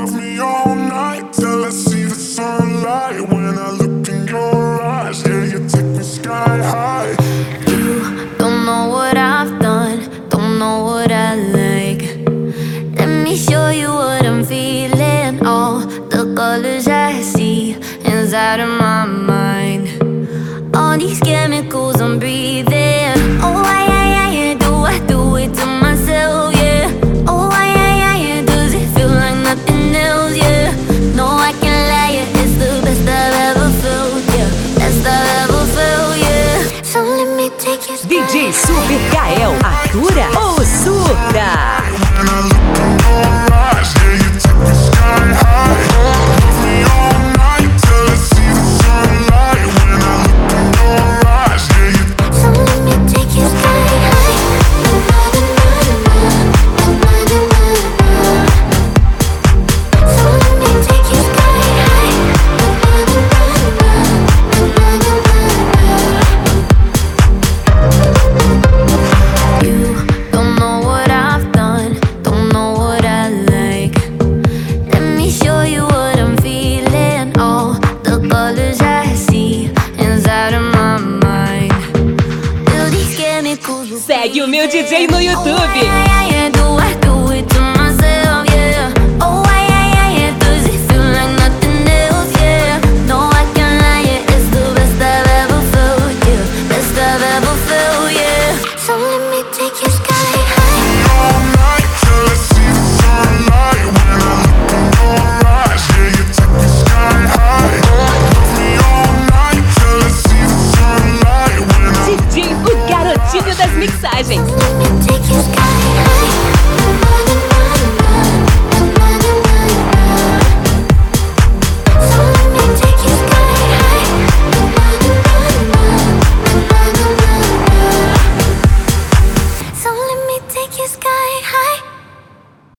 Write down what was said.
love me all night till I see the sunlight. When I look in your eyes, yeah, you take me sky high. You don't know what I've done, don't know what I like. Let me show you what I'm feeling. All the colors I see inside of my mind. All these chemicals I'm breathing. Oh, I do it to myself, yeah. Oh, I does it feel like nothing else, yeah. No, I can't lie, yeah. It's the best I've ever felt, yeah. Best I've ever felt, yeah. So let me take you. DJ Super Gael, Atura